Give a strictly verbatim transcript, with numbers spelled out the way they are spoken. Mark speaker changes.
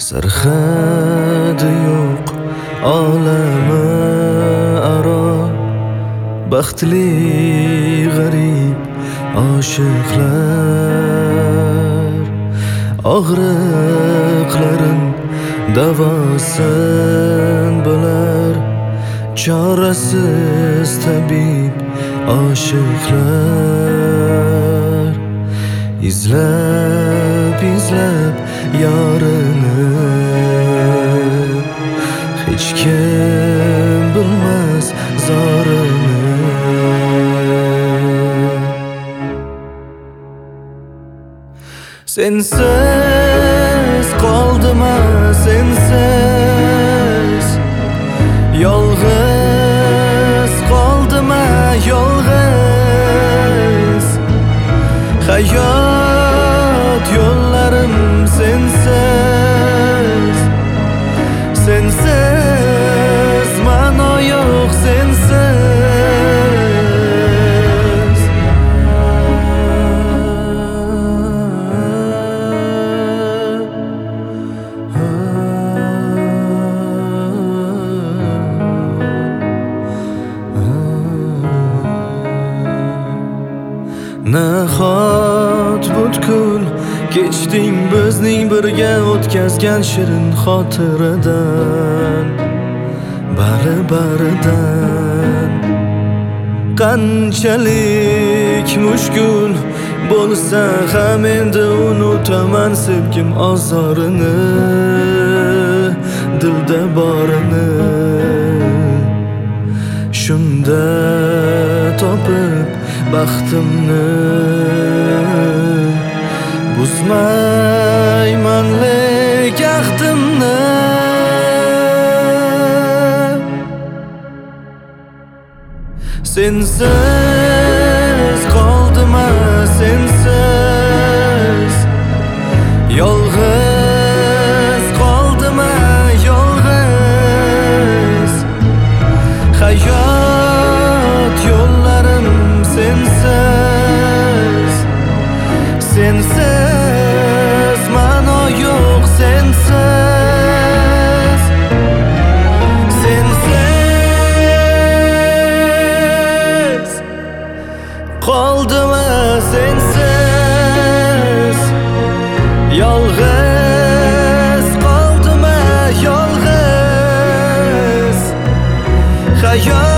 Speaker 1: Sarhadi yo'q olami aro, baxtli g'arib oshiqlar. Og'riqlarin davosin bilar, chorasiz tabib oshiqlar. Izlab izlab yorini hech kim bilmas zorini. Sensiz qoldima, sensiz yolg'iz qoldima, yolg'iz hayot yo'llarim sensiz. Sensiz ma'no yo'q, sensiz. Nahot butkul kechding bizning birga o'tkazgan shirin xotiradan, bari-baridan. Qanchalik mushkul bo'lsa ham endi unutaman sevgim ozorini, dilda borini. Shunda topib baxtimni buzmayman lek ahdimni. Sensiz qoldima, sensiz yolg'iz qoldima, yolg'iz hayot yo'llarim sensiz. Sensiz ma'no yo'q, sensiz. Sensiz qoldima, sensiz yolg'iz qoldima, yolg'iz hayot